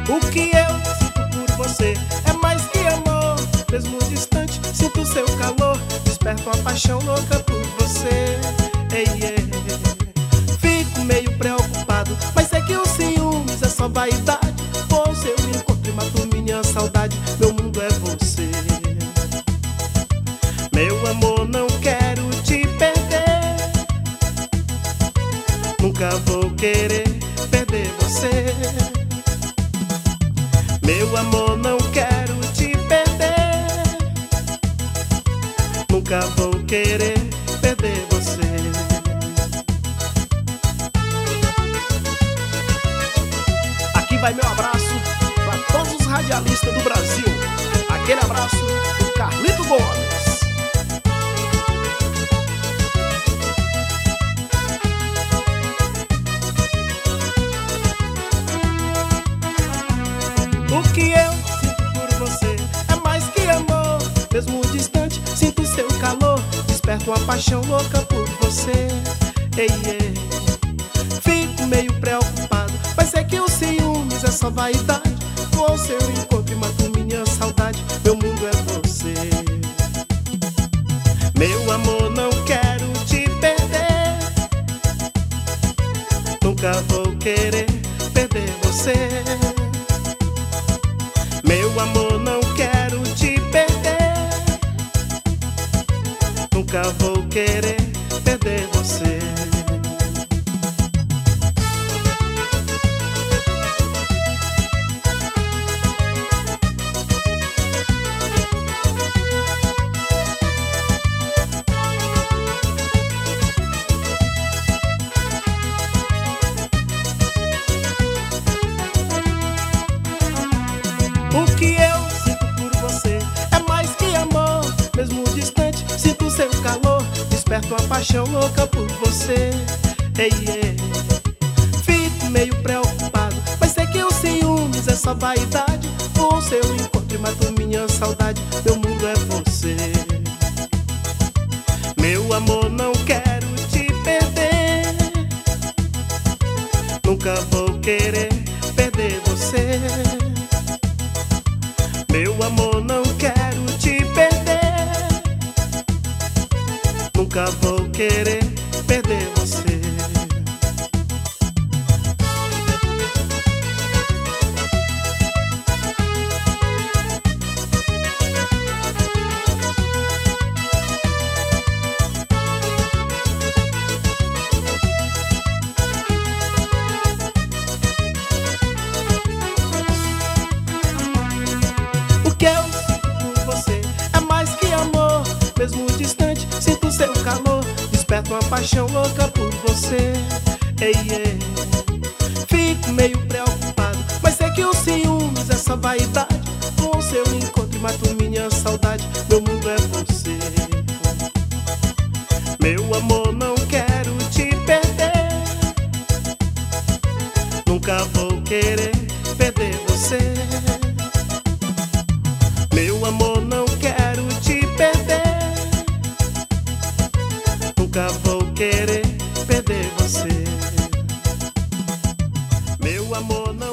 O que eu sinto por você é mais que amor. Mesmo distante, sinto seu calor. Desperto uma paixão louca por você. Ei, ei. Fico meio preocupado, mas sei que os ciúmes é só vaidade. Com seu encontro e mato minha saudade. Meu mundo é você. Meu amor, não quero te perder. Nunca vou querer perder você. Meu amor, não quero te perder. Nunca vou querer perder você. Aqui vai meu abraço para todos os radialistas do Brasil. Aquele abraço do Carlito Gomes. O que eu sinto por você é mais que amor. Mesmo distante, sinto seu calor. Desperto uma paixão louca por você. Ei, ei. Fico meio preocupado, mas sei que os ciúmes é só vaidade. Com o seu encontro e mato minha saudade. Meu mundo é você. Meu amor, não quero te perder. Nunca vou querer perder você. Meu amor, não quero te perder. Nunca vou querer perder você. O que eu sinto por você é mais que amor. Mesmo distante, sinto seu calor. Desperto uma paixão louca por você. Ei, ei. Fico meio preocupado, mas sei que os ciúmes é só vaidade. Com o seu encontro e mato minha saudade. Meu mundo é você. Meu amor, não quero te perder. Nunca vou querer perder você. Meu amor, não quero te perder. Nunca vou querer perder você. O que eu sinto por você é mais que amor. Mesmo distante, sinto seu calor. Desperto uma paixão louca por você. Ei, ei. Fico meio preocupado, mas sei que os ciúmes é só vaidade. Com o seu encontro e mato minha saudade. Meu mundo é você. Meu amor, não quero te perder. Nunca vou querer perder você. Meu amor, não quero te perder. Nunca vou querer perder você. Meu amor, não